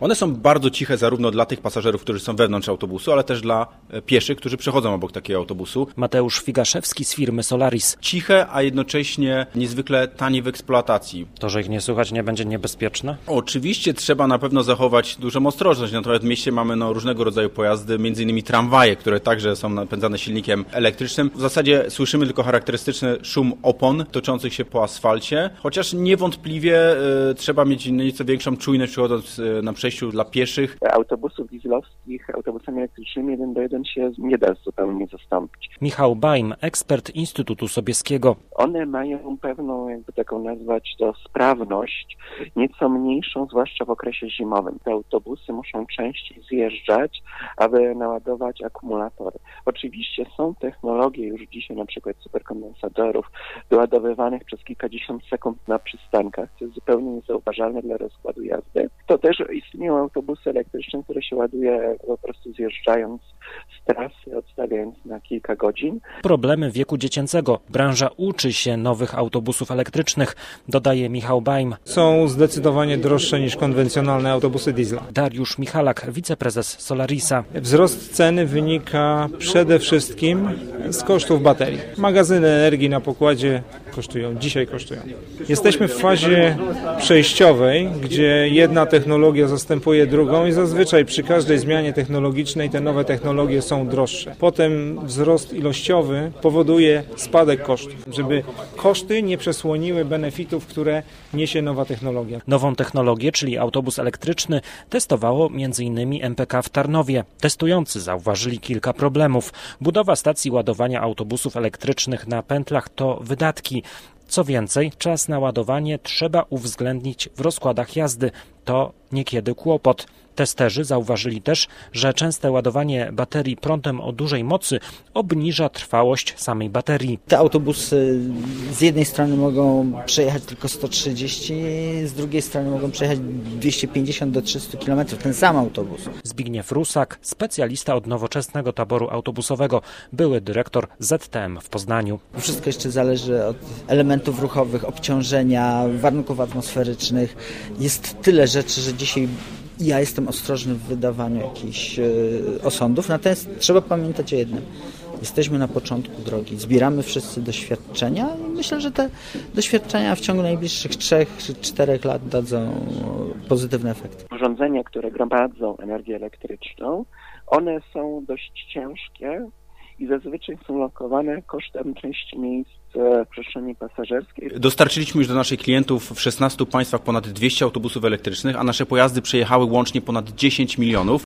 One są bardzo ciche zarówno dla tych pasażerów, którzy są wewnątrz autobusu, ale też dla pieszych, którzy przechodzą obok takiego autobusu. Mateusz Figaszewski z firmy Solaris. Ciche, a jednocześnie niezwykle tanie w eksploatacji. To, że ich nie słychać, nie będzie niebezpieczne? Oczywiście trzeba na pewno zachować dużą ostrożność. Natomiast w mieście mamy różnego rodzaju pojazdy, m.in. tramwaje, które także są napędzane silnikiem elektrycznym. W zasadzie słyszymy tylko charakterystyczny szum opon toczących się po asfalcie, chociaż niewątpliwie trzeba mieć nieco większą czujność przychodząc na przejściu dla pieszych. Autobusów dieslowskich autobusami elektrycznymi 1:1 się nie da zupełnie zastąpić. Michał Bajm, ekspert Instytutu Sobieskiego. One mają pewną, jakby taką nazwać to, sprawność, nieco mniejszą, zwłaszcza w okresie zimowym. Te autobusy muszą częściej zjeżdżać, aby naładować akumulatory. Oczywiście są technologie już dzisiaj, na przykład superkondensatorów, doładowywanych przez kilkadziesiąt sekund na przystankach, co jest zupełnie niezauważalne dla rozkładu jazdy. To też istnieją autobusy elektryczne, które się ładuje po prostu zjeżdżając z trasy, odstawiając na kilka godzin. Problemy wieku dziecięcego. Branża uczy się nowych autobusów elektrycznych, dodaje Michał Bajm. Są zdecydowanie droższe niż konwencjonalne autobusy diesla. Dariusz Michalak, wiceprezes Solarisa. Wzrost ceny wynika przede wszystkim z kosztów baterii. Magazyny energii na pokładzie dzisiaj kosztują. Jesteśmy w fazie przejściowej, gdzie jedna technologia zastępuje drugą i zazwyczaj przy każdej zmianie technologicznej te nowe technologie są droższe. Potem wzrost ilościowy powoduje spadek kosztów, żeby koszty nie przesłoniły benefitów, które niesie nowa technologia. Nową technologię, czyli autobus elektryczny, testowało m.in. MPK w Tarnowie. Testujący zauważyli kilka problemów. Budowa stacji ładowania autobusów elektrycznych na pętlach to wydatki. Co więcej, czas na ładowanie trzeba uwzględnić w rozkładach jazdy. To niekiedy kłopot. Testerzy zauważyli też, że częste ładowanie baterii prądem o dużej mocy obniża trwałość samej baterii. Te autobusy z jednej strony mogą przejechać tylko 130, z drugiej strony mogą przejechać 250 do 300 km, ten sam autobus. Zbigniew Rusak, specjalista od nowoczesnego taboru autobusowego, były dyrektor ZTM w Poznaniu. Wszystko jeszcze zależy od elementów ruchowych, obciążenia, warunków atmosferycznych. Jest tyle rzeczy, że dzisiaj ja jestem ostrożny w wydawaniu jakichś osądów, natomiast trzeba pamiętać o jednym. Jesteśmy na początku drogi, zbieramy wszyscy doświadczenia i myślę, że te doświadczenia w ciągu najbliższych 3 czy 4 lat dadzą pozytywne efekty. Urządzenia, które gromadzą energię elektryczną, one są dość ciężkie i zazwyczaj są lokowane kosztem części miejsc w przestrzeni pasażerskiej. Dostarczyliśmy już do naszych klientów w 16 państwach ponad 200 autobusów elektrycznych, a nasze pojazdy przejechały łącznie ponad 10 milionów.